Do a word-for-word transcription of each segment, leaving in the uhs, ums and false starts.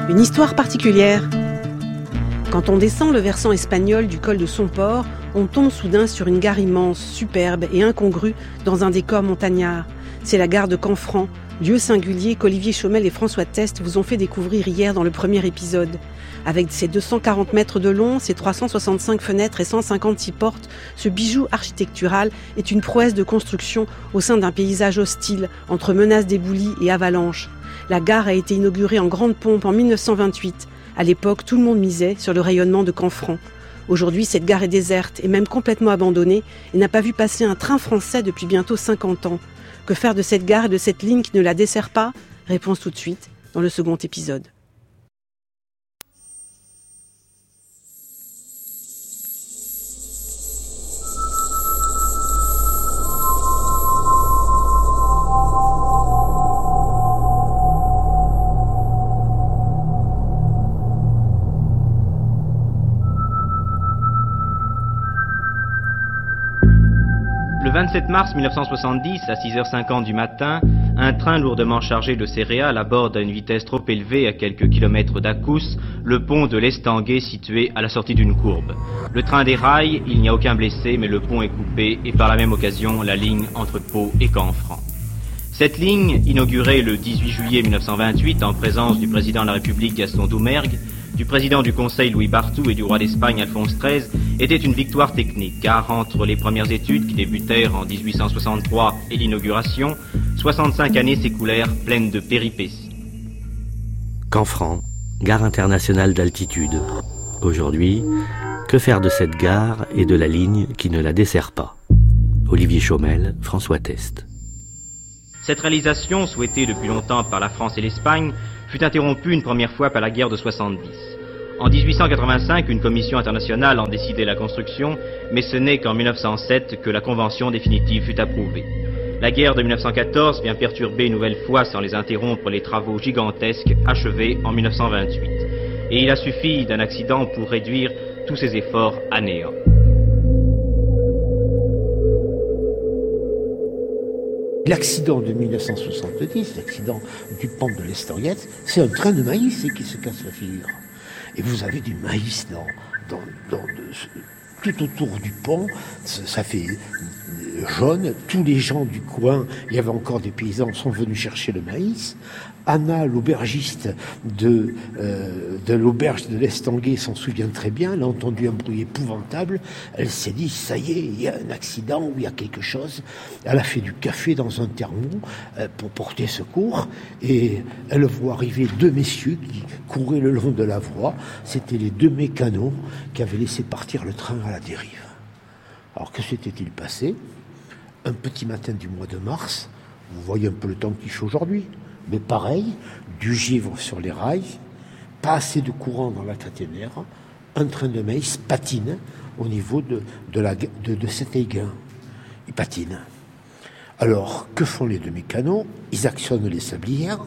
Une histoire particulière. Quand on descend le versant espagnol du col de Somport, on tombe soudain sur une gare immense, superbe et incongrue dans un décor montagnard. C'est la gare de Canfranc, lieu singulier qu'Olivier Chaumel et François Teste vous ont fait découvrir hier dans le premier épisode. Avec ses deux cent quarante mètres de long, ses trois cent soixante-cinq fenêtres et cent cinquante-six portes, ce bijou architectural est une prouesse de construction au sein d'un paysage hostile, entre menaces d'éboulis et avalanches. La gare a été inaugurée en grande pompe en mille neuf cent vingt-huit. À l'époque, tout le monde misait sur le rayonnement de Canfranc. Aujourd'hui, cette gare est déserte et même complètement abandonnée et n'a pas vu passer un train français depuis bientôt cinquante ans. Que faire de cette gare et de cette ligne qui ne la dessert pas ? Réponse tout de suite dans le second épisode. Le vingt-sept mars mille neuf cent soixante-dix, à six heures cinquante du matin, un train lourdement chargé de céréales aborde à une vitesse trop élevée à quelques kilomètres d'Acous le pont de l'Estanguet situé à la sortie d'une courbe. Le train déraille, il n'y a aucun blessé, mais le pont est coupé et par la même occasion la ligne entre Pau et Canfranc. Cette ligne, inaugurée le dix-huit juillet mille neuf cent vingt-huit en présence du président de la République Gaston Doumergue, du président du Conseil Louis Barthou et du roi d'Espagne Alphonse treize, était une victoire technique, car entre les premières études qui débutèrent en dix-huit cent soixante-trois et l'inauguration, soixante-cinq années s'écoulèrent pleines de péripéties. Canfranc, gare internationale d'altitude. Aujourd'hui, que faire de cette gare et de la ligne qui ne la dessert pas ? Olivier Chaumel, François Teste. Cette réalisation, souhaitée depuis longtemps par la France et l'Espagne, fut interrompue une première fois par la guerre de soixante-dix. En dix-huit cent quatre-vingt-cinq, une commission internationale en décidait la construction, mais ce n'est qu'en mille neuf cent sept que la convention définitive fut approuvée. La guerre de mille neuf cent quatorze vient perturber une nouvelle fois sans les interrompre les travaux gigantesques achevés en mille neuf cent vingt-huit. Et il a suffi d'un accident pour réduire tous ces efforts à néant. L'accident de mille neuf cent soixante-dix, l'accident du pont de l'Estanguet, c'est un train de maïs qui se casse la figure. Et vous avez du maïs dans, dans, dans de, tout autour du pont, ça, ça fait jaune. Tous les gens du coin, il y avait encore des paysans, sont venus chercher le maïs. Anna, l'aubergiste de, euh, de l'auberge de l'Estanguet, s'en souvient très bien. Elle a entendu un bruit épouvantable. Elle s'est dit, ça y est, il y a un accident ou il y a quelque chose. Elle a fait du café dans un thermos euh, pour porter secours. Et elle voit arriver deux messieurs qui couraient le long de la voie. C'était les deux mécanos qui avaient laissé partir le train à la dérive. Alors, que s'était-il passé ? Un petit matin du mois de mars, vous voyez un peu le temps qu'il fait aujourd'hui. Mais pareil, du givre sur les rails, pas assez de courant dans la caténaire, un train de maïs patine au niveau de, de, la, de, de cet aiguin. Il patine. Alors, que font les deux mécanos ? Ils actionnent les sablières,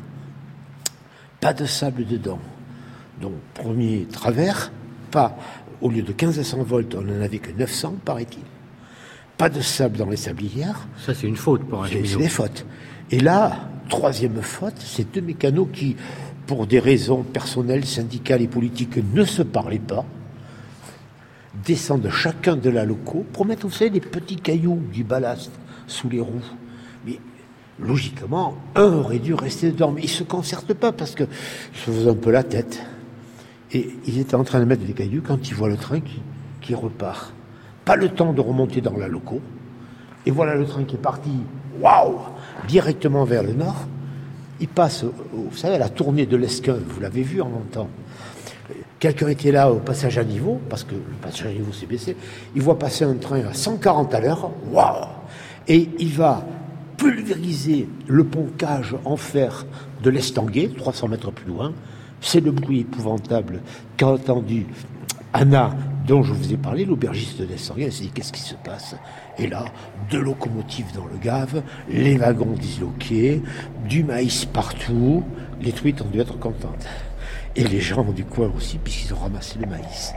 pas de sable dedans. Donc, premier travers, pas, au lieu de quinze à cent volts, on n'en avait que neuf cents, paraît-il. Pas de sable dans les sablières. Ça, c'est une faute pour un cheminot. C'est des fautes. Et là, troisième faute, c'est deux mécanos qui, pour des raisons personnelles, syndicales et politiques, ne se parlaient pas, descendent chacun de la loco pour mettre, vous savez, des petits cailloux, du ballast sous les roues. Mais logiquement, un aurait dû rester dedans, mais ils ne se concertent pas parce que se faisaient un peu la tête. Et ils étaient en train de mettre des cailloux quand ils voient le train qui, qui repart. Pas le temps de remonter dans la loco. Et voilà le train qui est parti, waouh, directement vers le nord. Il passe, vous savez, à la tournée de l'Esquin, vous l'avez vu en montant. Quelqu'un était là au passage à niveau, parce que le passage à niveau s'est baissé. Il voit passer un train à cent quarante à l'heure, waouh. Et il va pulvériser le pont-cage en fer de l'Estanguet, trois cents mètres plus loin. C'est le bruit épouvantable qu'a entendu Anna, dont je vous ai parlé, l'aubergiste de l'Estanguet. Elle s'est dit, qu'est-ce qui se passe ? Et là, deux locomotives dans le gave, les wagons disloqués, du maïs partout. Les truites ont dû être contentes. Et les gens du coin aussi, puisqu'ils ont ramassé le maïs.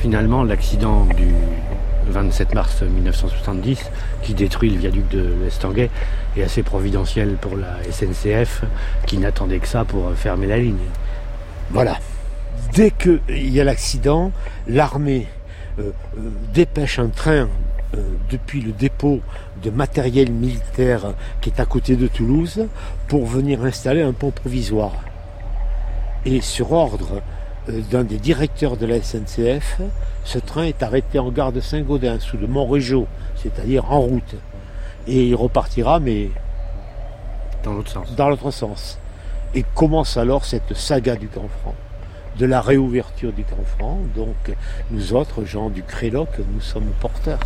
finalement l'accident du vingt-sept mars mille neuf cent soixante-dix qui détruit le viaduc de l'Estanguet est assez providentiel pour la S N C F qui n'attendait que ça pour fermer la ligne. Voilà. Dès qu'il y a l'accident, l'armée euh, euh, dépêche un train euh, depuis le dépôt de matériel militaire qui est à côté de Toulouse pour venir installer un pont provisoire. Et sur ordre euh, d'un des directeurs de la S N C F, ce train est arrêté en gare de Saint-Gaudens, sous le Montrégeau, c'est-à-dire en route. Et il repartira, mais dans l'autre sens. Dans l'autre sens. Et commence alors cette saga du Canfranc, de la réouverture du Canfranc. Donc nous autres, gens du Créloc, nous sommes porteurs.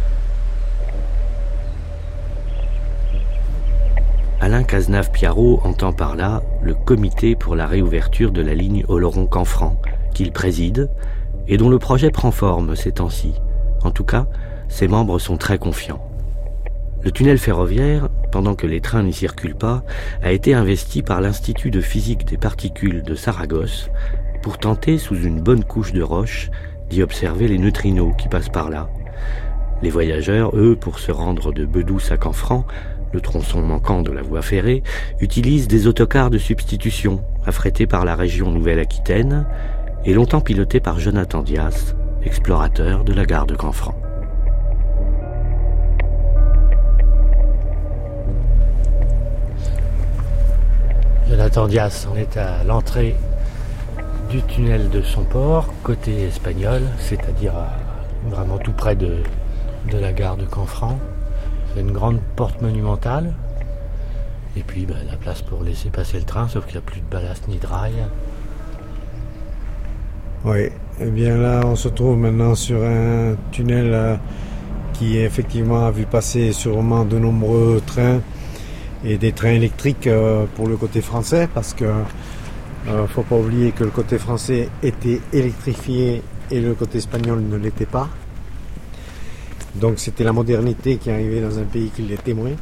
Alain Cazenave-Piarot entend par là le comité pour la réouverture de la ligne Oloron-Canfranc, qu'il préside, et dont le projet prend forme ces temps-ci. En tout cas, ses membres sont très confiants. Le tunnel ferroviaire, pendant que les trains n'y circulent pas, a été investi par l'Institut de physique des particules de Saragosse pour tenter, sous une bonne couche de roche, d'y observer les neutrinos qui passent par là. Les voyageurs, eux, pour se rendre de Bedouce à Canfranc, le tronçon manquant de la voie ferrée, utilisent des autocars de substitution, affrétés par la région Nouvelle-Aquitaine, et longtemps pilotés par Jonathan Dias, explorateur de la gare de Canfranc. Jonathan Dias, on est à l'entrée du tunnel de Somport, côté espagnol, c'est-à-dire vraiment tout près de, de la gare de Canfranc. C'est une grande porte monumentale. Et puis ben, la place pour laisser passer le train, sauf qu'il n'y a plus de ballast ni de rail. Oui, et bien là on se trouve maintenant sur un tunnel euh, qui effectivement a vu passer sûrement de nombreux trains et des trains électriques euh, pour le côté français, parce que euh, faut pas oublier que le côté français était électrifié et le côté espagnol ne l'était pas. Donc c'était la modernité qui arrivait dans un pays qui l'était moins.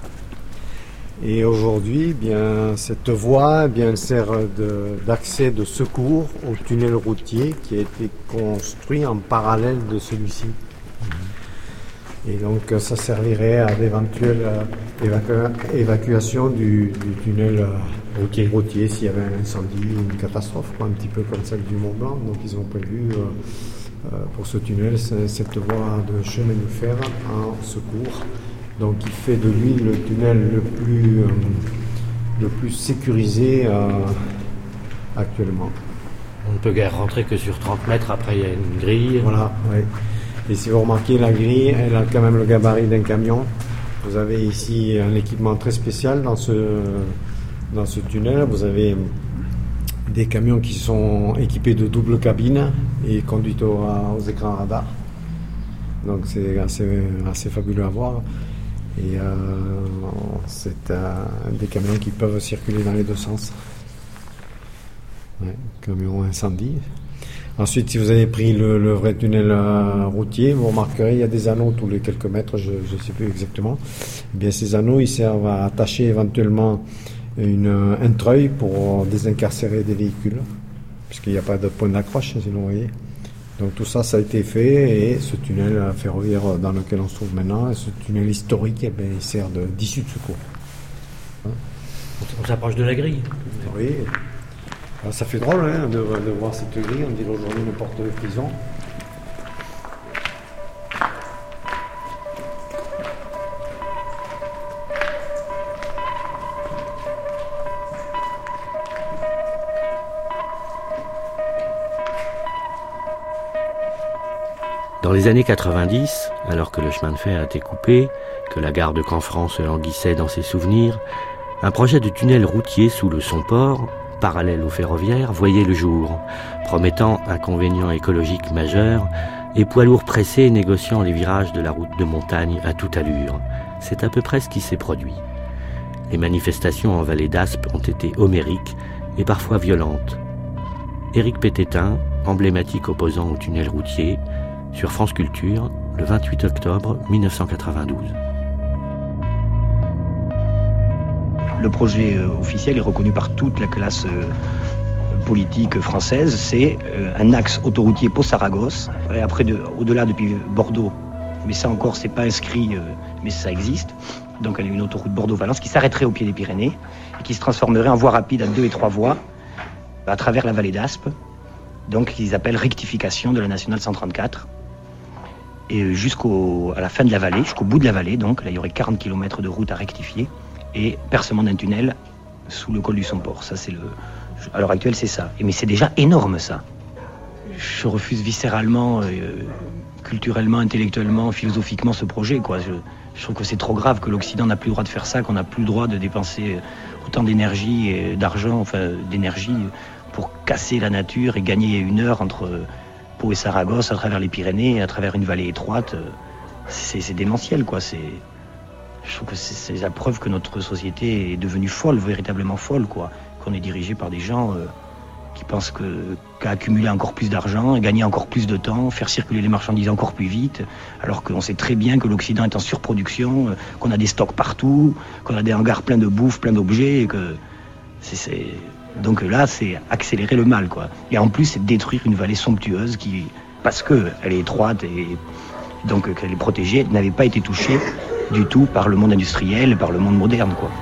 Et aujourd'hui, eh bien cette voie, eh bien elle sert de, d'accès de secours au tunnel routier qui a été construit en parallèle de celui-ci. Et donc ça servirait à d'éventuelles évacu- évacuation du, du tunnel euh, routier, routier s'il y avait un incendie ou une catastrophe, quoi, un petit peu comme celle du Mont Blanc. Donc ils ont prévu euh, euh, pour ce tunnel cette voie de chemin de fer en secours. Donc il fait de lui le tunnel le plus, euh, le plus sécurisé euh, actuellement. On ne peut guère rentrer que sur trente mètres, après il y a une grille. Voilà, oui. Et si vous remarquez, la grille, elle a quand même le gabarit d'un camion. Vous avez ici un équipement très spécial dans ce, dans ce tunnel. Vous avez des camions qui sont équipés de double cabine et conduits aux, aux écrans radar. Donc c'est assez, assez fabuleux à voir. Et euh, c'est euh, des camions qui peuvent circuler dans les deux sens. Ouais, camion incendie. Ensuite, si vous avez pris le, le vrai tunnel euh, routier, vous remarquerez il y a des anneaux tous les quelques mètres, je ne sais plus exactement. Eh bien, ces anneaux, ils servent à attacher éventuellement une, un treuil pour désincarcérer des véhicules, puisqu'il n'y a pas de point d'accroche, sinon vous voyez. Donc tout ça, ça a été fait, et ce tunnel ferroviaire dans lequel on se trouve maintenant, ce tunnel historique, eh bien, il sert de, d'issue de secours. Hein? On s'approche de la grille. Oui. Alors, ça fait drôle hein, de, de voir cette grille, on dirait aujourd'hui une porte de prison. Dans les années quatre-vingt-dix, alors que le chemin de fer a été coupé, que la gare de Canfranc se languissait dans ses souvenirs, un projet de tunnel routier sous le Somport, parallèle au ferroviaire, voyait le jour, promettant inconvénients écologiques majeurs et poids lourds pressés négociant les virages de la route de montagne à toute allure. C'est à peu près ce qui s'est produit. Les manifestations en vallée d'Aspe ont été homériques et parfois violentes. Éric Pététin, emblématique opposant au tunnel routier, sur France Culture, le vingt-huit octobre mille neuf cent quatre-vingt-douze. Le projet euh, officiel est reconnu par toute la classe euh, politique française, c'est euh, un axe autoroutier Pau-Saragosse, et après de, au-delà depuis Bordeaux, mais ça encore c'est pas inscrit, euh, mais ça existe. Donc elle a une autoroute Bordeaux-Valence qui s'arrêterait au pied des Pyrénées et qui se transformerait en voie rapide à deux et trois voies à travers la vallée d'Aspe, donc qu'ils appellent rectification de la nationale cent trente-quatre. Et jusqu'à la fin de la vallée, jusqu'au bout de la vallée, donc là il y aurait quarante kilomètres de route à rectifier et percement d'un tunnel sous le col du Somport. Ça c'est le, à l'heure actuelle c'est ça. Et mais c'est déjà énorme ça. Je refuse viscéralement, euh, culturellement, intellectuellement, philosophiquement ce projet, quoi. Je, je trouve que c'est trop grave que l'Occident n'a plus le droit de faire ça, qu'on n'a plus le droit de dépenser autant d'énergie et d'argent, enfin d'énergie, pour casser la nature et gagner une heure entre Pau et Saragosse à travers les Pyrénées, à travers une vallée étroite. C'est, c'est démentiel, quoi. C'est, je trouve que c'est, c'est la preuve que notre société est devenue folle, véritablement folle, quoi. Qu'on est dirigé par des gens euh, qui pensent que, qu'à accumuler encore plus d'argent, gagner encore plus de temps, faire circuler les marchandises encore plus vite, alors qu'on sait très bien que l'Occident est en surproduction, euh, qu'on a des stocks partout, qu'on a des hangars pleins de bouffe, pleins d'objets, et que c'est, c'est... Donc là, c'est accélérer le mal, quoi. Et en plus, c'est détruire une vallée somptueuse qui, parce qu'elle est étroite et donc qu'elle est protégée, n'avait pas été touchée du tout par le monde industriel et par le monde moderne, quoi.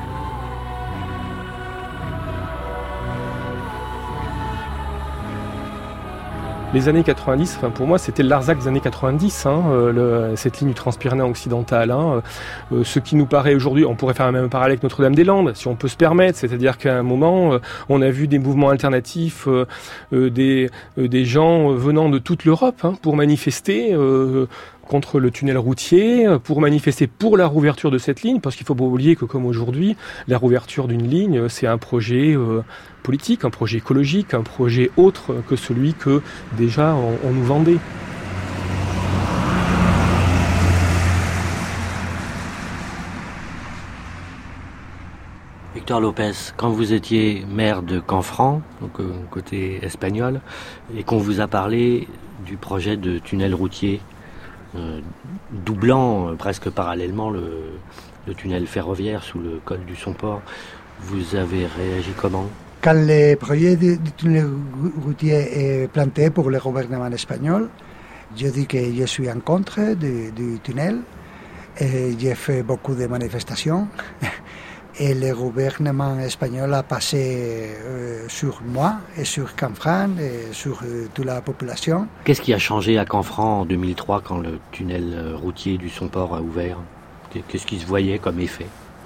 Les années quatre-vingt-dix, enfin pour moi, c'était le Larzac des années quatre-vingt-dix, hein, euh, le, cette ligne du Transpyrénéen occidental. Hein, euh, ce qui nous paraît aujourd'hui, on pourrait faire un même parallèle avec Notre-Dame-des-Landes, si on peut se permettre. C'est-à-dire qu'à un moment, euh, on a vu des mouvements alternatifs, euh, euh, des, euh, des gens venant de toute l'Europe hein, pour manifester euh, contre le tunnel routier, pour manifester pour la rouverture de cette ligne, parce qu'il ne faut pas oublier que comme aujourd'hui, la rouverture d'une ligne, c'est un projet euh, politique, un projet écologique, un projet autre que celui que déjà on, on nous vendait. Victor Lopez, quand vous étiez maire de Canfranc, donc euh, côté espagnol, et qu'on vous a parlé du projet de tunnel routier, Euh, doublant euh, presque parallèlement le, le tunnel ferroviaire sous le col du Somport, vous avez réagi comment? Quand le projet du, du tunnel routier est planté pour le gouvernement espagnol, je dis que je suis en contre du, du tunnel et j'ai fait beaucoup de manifestations et le gouvernement espagnol a passé euh, sur moi et sur Canfranc et sur euh, toute la population. Qu'est-ce qui a changé à Canfranc en deux mille trois quand le tunnel routier du Somport a ouvert? Qu'est-ce qui se voyait comme effet?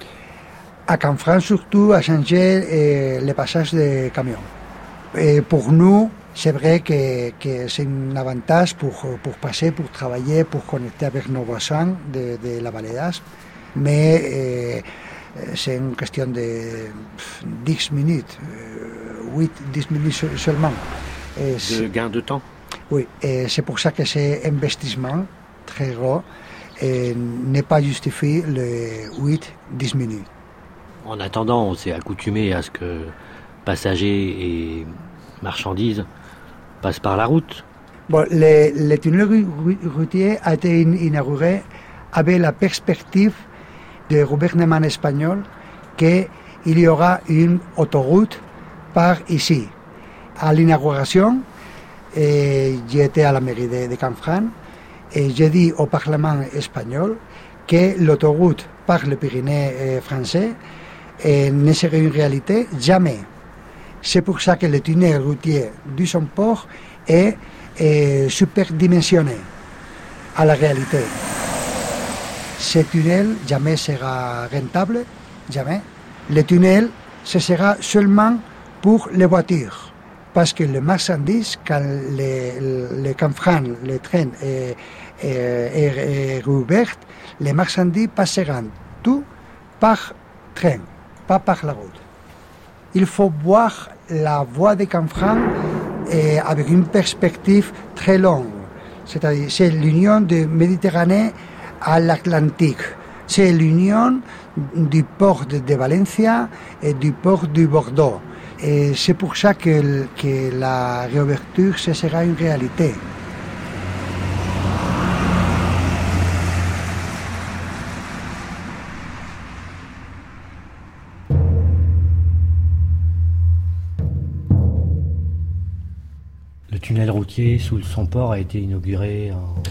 À Canfranc surtout a changé euh, le passage des camions. Et pour nous, c'est vrai que, que c'est un avantage pour, pour passer, pour travailler, pour connecter avec nos voisins de, de la vallée d'Aspe. Mais euh, c'est une question de dix minutes, huit à dix minutes seulement. Et de gain de temps? Oui, et c'est pour ça que c'est investissement très gros et n'est pas justifié les huit à dix minutes. En attendant, on s'est accoutumé à ce que passagers et marchandises passent par la route. Bon, le, le tunnel routier a été inauguré avec la perspective du gouvernement espagnol qu'il y aura une autoroute par ici. À l'inauguration, j'étais à la mairie de, de Canfranc et j'ai dit au Parlement espagnol que l'autoroute par le Pyrénées français eh, ne serait une réalité jamais. C'est pour ça que le tunnel routier du Somport est, est superdimensionné à la réalité. Ce tunnel jamais sera rentable, jamais. Le tunnel, ce sera seulement pour les voitures. Parce que les marchandises, quand le, le Canfranc, le train est, est, est, est rouvert, les marchandises passeront tout par train, pas par la route. Il faut voir la voie de Canfranc eh, avec une perspective très longue. C'est-à-dire, c'est l'union de Méditerranée à l'Atlantique. C'est l'union du port de, de Valencia et du port de Bordeaux. Et c'est pour ça que, que la réouverture, ce sera une réalité. tunnel routier sous son port a été inauguré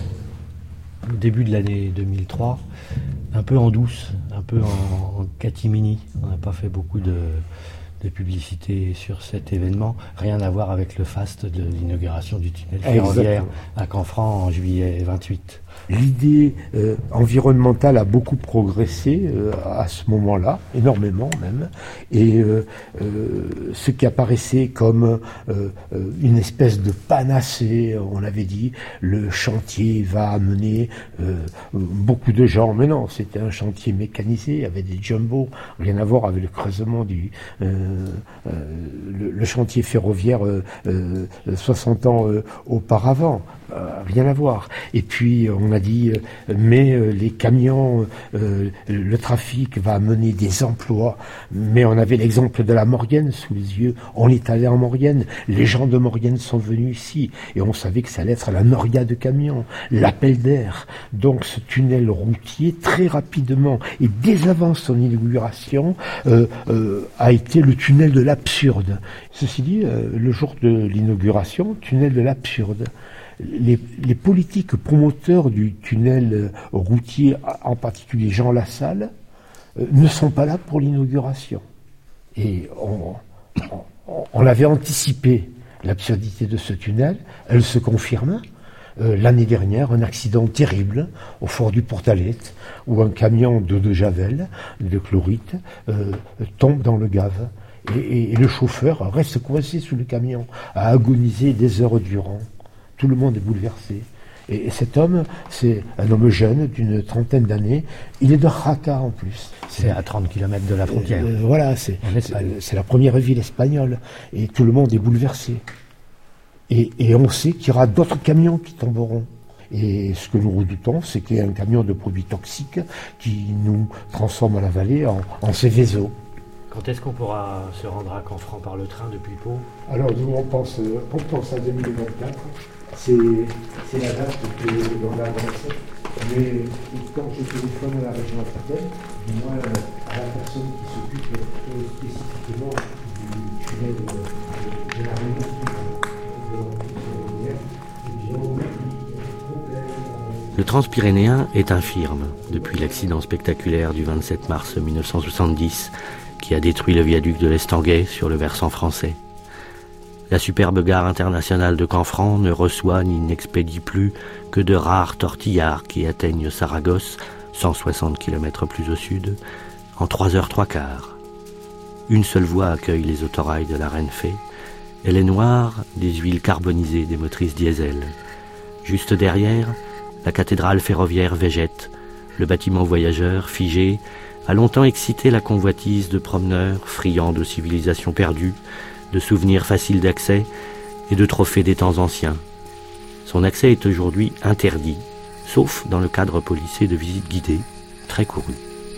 en, au début de l'année deux mille trois, un peu en douce, un peu en, en catimini. On n'a pas fait beaucoup de, de publicité sur cet événement. Rien à voir avec le faste de l'inauguration du tunnel ferroviaire Exactement. à Canfranc en juillet vingt-huit. L'idée euh, environnementale a beaucoup progressé euh, à ce moment-là, énormément même, et euh, euh, ce qui apparaissait comme euh, une espèce de panacée, on avait dit, le chantier va amener euh, beaucoup de gens, mais non, c'était un chantier mécanisé, il y avait des jumbos, rien à voir avec le creusement du euh, euh, le, le chantier ferroviaire euh, euh, soixante ans euh, auparavant. Euh, rien à voir. Et puis on a dit euh, mais euh, les camions, euh, le trafic va amener des emplois. Mais on avait l'exemple de la Maurienne sous les yeux. On est allé en Maurienne. Les gens de Maurienne sont venus ici et on savait que ça allait être la noria de camions, l'appel d'air. Donc ce tunnel routier très rapidement et dès avant son inauguration euh, euh, a été le tunnel de l'absurde. Ceci dit, euh, le jour de l'inauguration, tunnel de l'absurde. Les, les politiques promoteurs du tunnel routier, en particulier Jean Lassalle, euh, ne sont pas là pour l'inauguration. Et on, on, on avait anticipé l'absurdité de ce tunnel, elle se confirme. Euh, l'année dernière, un accident terrible au fort du Portalette, où un camion d'eau de Javel, de chlorite, euh, tombe dans le Gave. Et, et, et le chauffeur reste coincé sous le camion, a agonisé des heures durant. Tout le monde est bouleversé. Et, et cet homme, c'est un homme jeune, d'une trentaine d'années. Il est de Jaca en plus. C'est à trente kilomètres de la frontière. Euh, voilà, c'est, c'est, c'est la première ville espagnole. Et tout le monde est bouleversé. Et, et on sait qu'il y aura d'autres camions qui tomberont. Et ce que nous redoutons, c'est qu'il y ait un camion de produits toxiques qui nous transforme la vallée en, en Céveso. Quand est-ce qu'on pourra se rendre à Canfranc par le train depuis Pau ? Alors nous, on pense, on pense à deux mille vingt-quatre. C'est, c'est la date que l'on a avancée. Mais quand je téléphone à la région Alsacienne, moi, à la personne qui s'occupe spécifiquement du tunnel de, de la région Le Transpyrénéen est infirme depuis l'accident spectaculaire du vingt-sept mars mille neuf cent soixante-dix qui a détruit le viaduc de l'Estanguet sur le versant français. La superbe gare internationale de Canfranc ne reçoit ni n'expédie plus que de rares tortillards qui atteignent Saragosse, cent soixante kilomètres plus au sud, en trois heures trois quarts. Une seule voie accueille les autorails de la Renfe. Elle est noire des huiles carbonisées des motrices diesel. Juste derrière, la cathédrale ferroviaire végète. Le bâtiment voyageur, figé, a longtemps excité la convoitise de promeneurs friands de civilisations perdues, de souvenirs faciles d'accès et de trophées des temps anciens. Son accès est aujourd'hui interdit, sauf dans le cadre policé de visites guidées, très courues.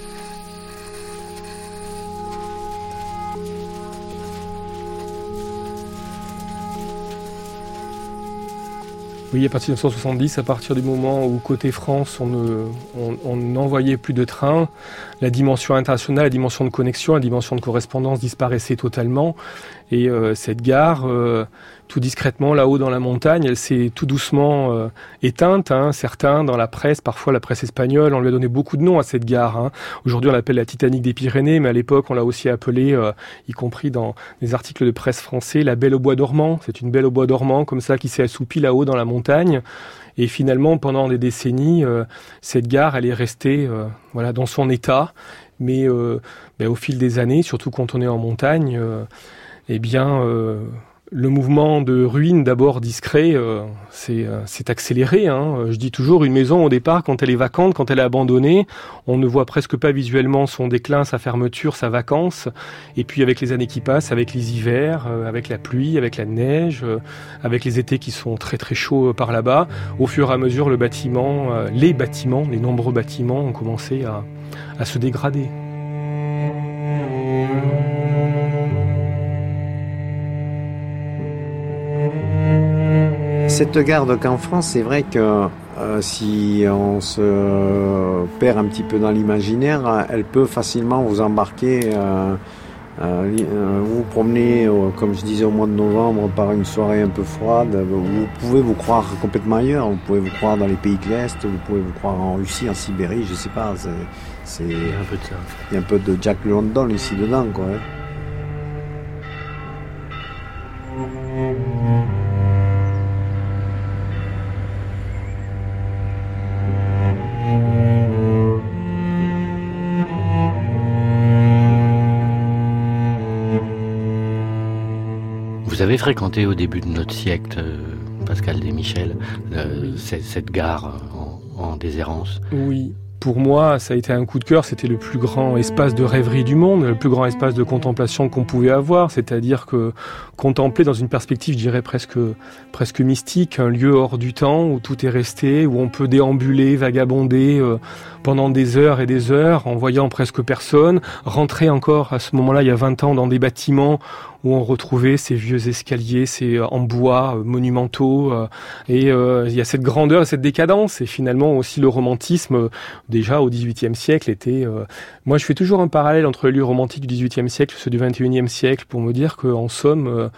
Oui, à partir de mille neuf cent soixante-dix, à partir du moment où côté France, on ne, on, on n'envoyait plus de trains, la dimension internationale, la dimension de connexion, la dimension de correspondance disparaissait totalement. Et euh, cette gare, euh, tout discrètement là-haut dans la montagne, elle s'est tout doucement euh, éteinte. Hein. Certains, dans la presse, parfois la presse espagnole, on lui a donné beaucoup de noms à cette gare. Hein. Aujourd'hui, on l'appelle la Titanic des Pyrénées, mais à l'époque, on l'a aussi appelée, euh, y compris dans des articles de presse français, la Belle au bois dormant. C'est une belle au bois dormant, comme ça, qui s'est assoupie là-haut dans la montagne. Et finalement, pendant des décennies, euh, cette gare, elle est restée euh, voilà, dans son état. Mais euh, ben, au fil des années, surtout quand on est en montagne, euh, eh bien, euh, le mouvement de ruine, d'abord discret, euh, c'est, euh, c'est accéléré. Hein. Je dis toujours, une maison, au départ, quand elle est vacante, quand elle est abandonnée, on ne voit presque pas visuellement son déclin, sa fermeture, sa vacance. Et puis, avec les années qui passent, avec les hivers, euh, avec la pluie, avec la neige, euh, avec les étés qui sont très très chauds euh, par là-bas, au fur et à mesure, le bâtiment, euh, les bâtiments, les nombreux bâtiments ont commencé à, à se dégrader. Cette gare de Canfranc, c'est vrai que euh, si on se perd un petit peu dans l'imaginaire, elle peut facilement vous embarquer euh, Euh, vous vous promenez, euh, comme je disais, au mois de novembre par une soirée un peu froide, vous pouvez vous croire complètement ailleurs, vous pouvez vous croire dans les pays de l'Est, vous pouvez vous croire en Russie, en Sibérie, je sais pas, c'est, c'est... il y a un peu de ça. Il y a un peu de Jack London ici dedans, quoi. Hein. Vous avez fréquenté au début de notre siècle, euh, Pascal Desmichel, euh, cette, cette gare en, en déshérence. Oui. Pour moi, ça a été un coup de cœur, c'était le plus grand espace de rêverie du monde, le plus grand espace de contemplation qu'on pouvait avoir, c'est-à-dire que contempler dans une perspective, je dirais presque, presque mystique, un lieu hors du temps où tout est resté, où on peut déambuler, vagabonder euh, pendant des heures et des heures en voyant presque personne, rentrer encore à ce moment-là, il y a vingt ans, dans des bâtiments où on retrouvait ces vieux escaliers, ces en bois euh, monumentaux, euh, et euh, il y a cette grandeur et cette décadence, et finalement aussi le romantisme, euh, déjà au dix-huitième siècle, était... Euh... Moi, je fais toujours un parallèle entre les lieux romantiques du dix-huitième siècle et ceux du vingt et unième siècle, pour me dire qu'en somme, euh,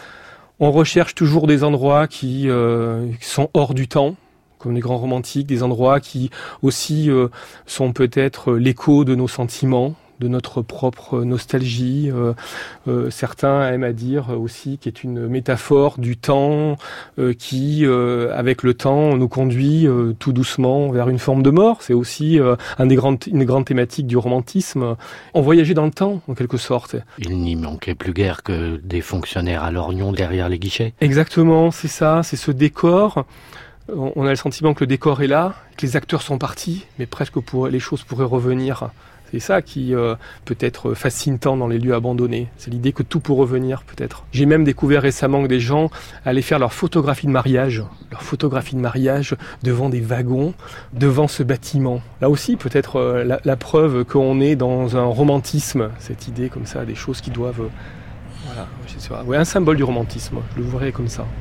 on recherche toujours des endroits qui, euh, qui sont hors du temps, comme les grands romantiques, des endroits qui aussi euh, sont peut-être l'écho de nos sentiments, de notre propre nostalgie. Euh, euh, certains aiment à dire aussi qu'il est une métaphore du temps euh, qui, euh, avec le temps, nous conduit euh, tout doucement vers une forme de mort. C'est aussi euh, un des grandes, une grande thématique du romantisme. On voyageait dans le temps, en quelque sorte. Il n'y manquait plus guère que des fonctionnaires à lorgnon derrière les guichets. Exactement, c'est ça, c'est ce décor. On a le sentiment que le décor est là, que les acteurs sont partis, mais presque pour, les choses pourraient revenir. C'est ça qui euh, peut-être fascine tant dans les lieux abandonnés. C'est l'idée que tout peut revenir, peut-être. J'ai même découvert récemment que des gens allaient faire leur photographie de mariage, leur photographie de mariage devant des wagons, devant ce bâtiment. Là aussi, peut-être euh, la, la preuve qu'on est dans un romantisme, cette idée comme ça, des choses qui doivent... Euh, voilà, je sais pas. Ouais, un symbole du romantisme, je le verrais comme ça.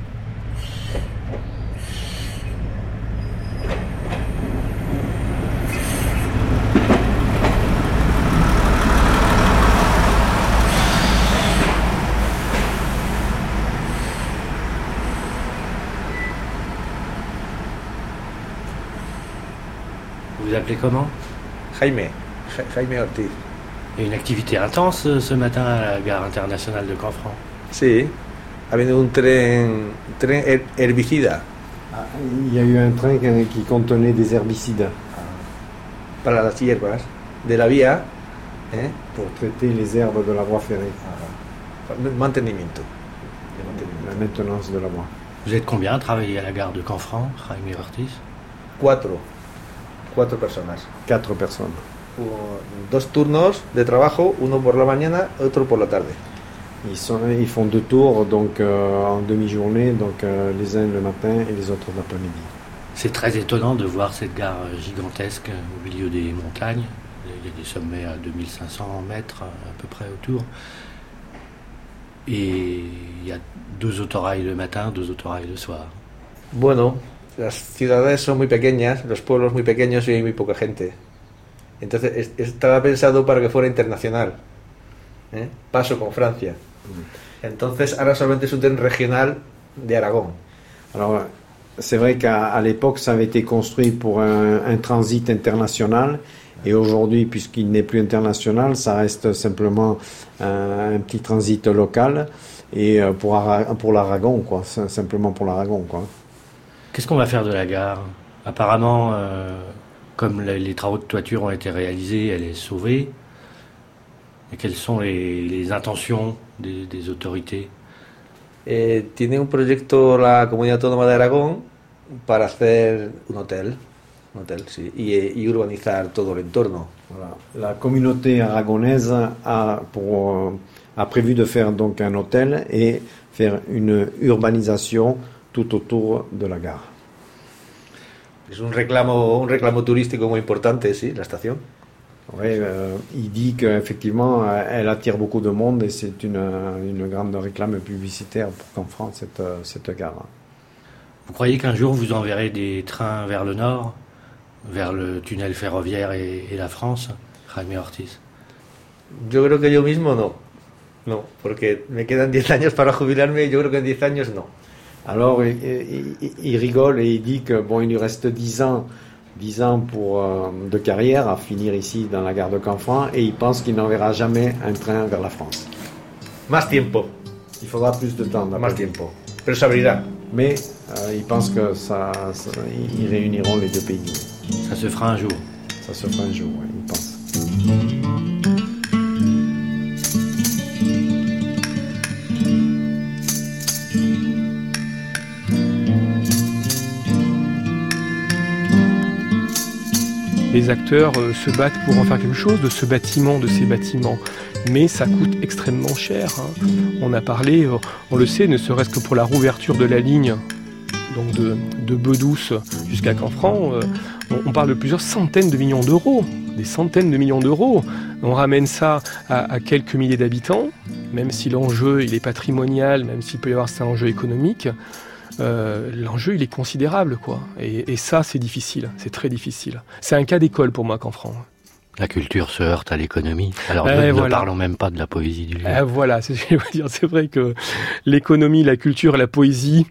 Vous vous appelez comment? Jaime, Jaime Ortiz. Il y a une activité intense ce matin à la gare internationale de Canfranc. Sí, ha venido un tren, tren her herbicida. Ah, il y a eu un train qui contenait des herbicides. Para las hierbas de la vía, eh? Pour traiter les herbes de la voie ferrée. Ah. Mantenimiento. La maintenance de la voie. Vous êtes combien à travailler à la gare de Canfranc, Jaime Ortiz? Cuatro. Cuatro personas. Quatre personnes. Dos turnos de trabajo, uno por la mañana, otro por la tarde. Ils, sont, ils font deux tours donc euh, en demi-journée, donc euh, les uns le matin et les autres l'après-midi. C'est très étonnant de voir cette gare gigantesque au milieu des montagnes. Il y a des sommets à deux mille cinq cents mètres à peu près autour. Et il y a deux autorails le matin, deux autorails le soir. Bueno, las ciudades son muy pequeñas, los pueblos muy pequeños y hay muy poca gente. Entonces es, estaba pensado para que fuera internacional. ¿Eh? Paso con Francia. Entonces ahora solamente es un tren regional de Aragón. Alors c'est vrai qu'à l'époque ça avait été construit pour un, un transit international. Et aujourd'hui, puisqu'il n'est plus international, ça reste simplement un, un petit transit local et pour, pour l'Aragon, quoi, simplement pour l'Aragon, quoi. Qu'est-ce qu'on va faire de la gare? Apparemment, euh, comme les, les travaux de toiture ont été réalisés, elle est sauvée. Et quelles sont les, les intentions des, des autorités? Eh, tiene un proyecto la Comunidad Autónoma de Aragón para hacer un hotel. Hôtel, sí, y, y urbanizar todo el entorno. Voilà. La communauté aragonaise a, pour, a prévu de faire donc un hôtel et faire une urbanisation tout autour de la gare. Es un reclamo, un reclamo turístico muy importante, sí, la estación. Ouais, euh, il dit qu'effectivement, elle attire beaucoup de monde et c'est une, une grande réclame publicitaire pour Canfranc, cette, cette gare. Vous croyez qu'un jour vous enverrez des trains vers le nord, vers le tunnel ferroviaire et, et la France, Jaime Ortiz? Yo creo que yo mismo no. No, porque me quedan diez años para jubilarme y yo creo que en diez años no. Alors il, il, il rigole et il dit que bon, il lui reste dix ans, dix ans pour, euh, de carrière à finir ici dans la gare de Canfranc et il pense qu'il n'en verra jamais un train vers la France. Más tiempo. Il faudra plus de temps. Más tiempo. Pero se abrirá. Mais euh, il pense que ça, ça, ils réuniront les deux pays. Ça se fera un jour. Ça se fera un jour, ouais, il pense. Les acteurs euh, se battent pour en faire quelque chose de ce bâtiment, de ces bâtiments. Mais ça coûte extrêmement cher. Hein. On a parlé, euh, on le sait, ne serait-ce que pour la rouverture de la ligne donc de, de Bedouce jusqu'à Canfranc, euh, on, on parle de plusieurs centaines de millions d'euros. Des centaines de millions d'euros. On ramène ça à, à quelques milliers d'habitants, même si l'enjeu il est patrimonial, même s'il peut y avoir un enjeu économique. Euh, l'enjeu il est considérable quoi et, et ça c'est difficile, c'est très difficile. C'est un cas d'école pour moi Canfranc. La culture se heurte à l'économie. Alors eh, ne, voilà. ne parlons même pas de la poésie du lieu. Eh, voilà, c'est ce que je veux dire. C'est vrai que l'économie, la culture, la poésie,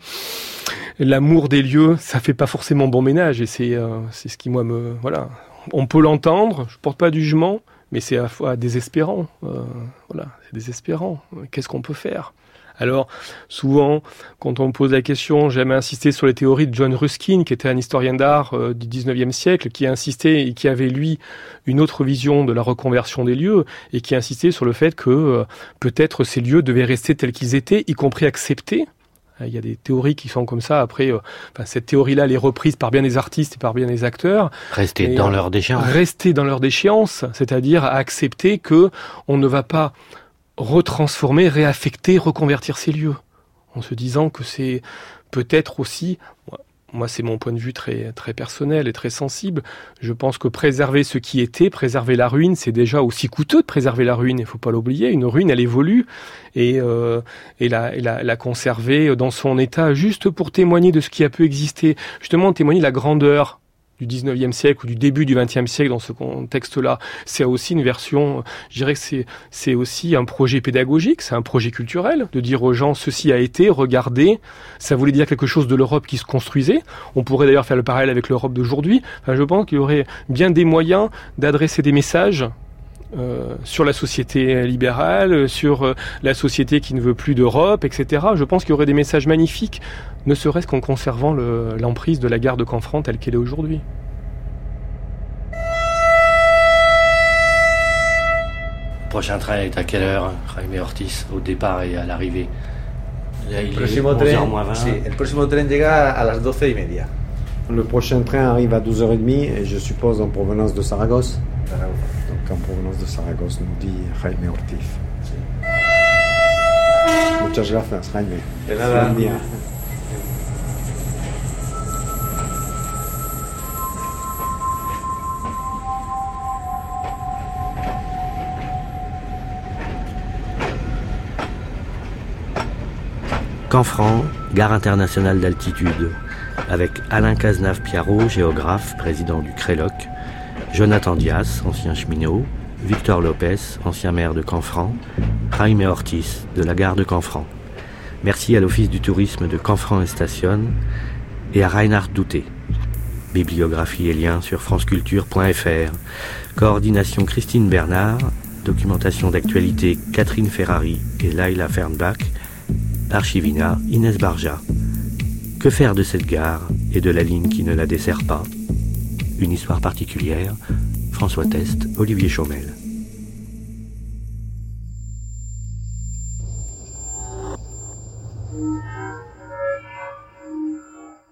l'amour des lieux, ça fait pas forcément bon ménage et c'est euh, c'est ce qui moi me voilà. On peut l'entendre, je porte pas de jugement, mais c'est à la fois désespérant. Euh, voilà, c'est désespérant. Qu'est-ce qu'on peut faire ? Alors, souvent, quand on me pose la question, j'aime insister sur les théories de John Ruskin, qui était un historien d'art euh, du dix-neuvième siècle, qui a insisté et qui avait, lui, une autre vision de la reconversion des lieux, et qui a insisté sur le fait que euh, peut-être ces lieux devaient rester tels qu'ils étaient, y compris acceptés. Il y a des théories qui sont comme ça. Après, euh, enfin, cette théorie-là, elle est reprise par bien des artistes et par bien des acteurs. Rester et, dans euh, leur déchéance. Rester dans leur déchéance, c'est-à-dire à accepter que on ne va pas retransformer, réaffecter, reconvertir ces lieux, en se disant que c'est peut-être aussi, moi c'est mon point de vue très, très personnel et très sensible, je pense que préserver ce qui était, préserver la ruine, c'est déjà aussi coûteux de préserver la ruine, il ne faut pas l'oublier, une ruine elle évolue, et, euh, et, la, et la, la conserver dans son état juste pour témoigner de ce qui a pu exister, justement témoigner de la grandeur du dix-neuvième siècle ou du début du vingtième siècle dans ce contexte-là. C'est aussi une version, je dirais que c'est, c'est aussi un projet pédagogique, c'est un projet culturel, de dire aux gens, ceci a été, regardez, ça voulait dire quelque chose de l'Europe qui se construisait. On pourrait d'ailleurs faire le parallèle avec l'Europe d'aujourd'hui. Enfin, je pense qu'il y aurait bien des moyens d'adresser des messages Euh, sur la société libérale, sur euh, la société qui ne veut plus d'Europe, et cetera. Je pense qu'il y aurait des messages magnifiques, ne serait-ce qu'en conservant le, l'emprise de la gare de Canfranc telle qu'elle est aujourd'hui. Le prochain train est à quelle heure, Jaime Ortiz, au départ et à l'arrivée? Là, il El próximo, est onze heures tren, moins vingt. sí, el próximo tren llega a las doce y media. Le prochain train arrive à douze heures trente et je suppose en provenance de Saragosse. Donc en provenance de Saragosse, nous dit Jaime Ortiz. Sí. Muchas gracias, Jaime. De nada. Buen día. Canfranc, gare internationale d'altitude, avec Alain Cazenave-Piarot, géographe, président du Créloc, Jonathan Dias, ancien cheminot, Victor Lopez, ancien maire de Canfranc, Jaime Ortiz, de la gare de Canfranc. Merci à l'Office du tourisme de Canfranc et Station et à Reinhard Douté. Bibliographie et liens sur franceculture point f r. Coordination Christine Bernard, documentation d'actualité Catherine Ferrari et Laila Fernbach, Archivina Inès Barja. Que faire de cette gare et de la ligne qui ne la dessert pas? Une histoire particulière, François Test, Olivier Chaumel.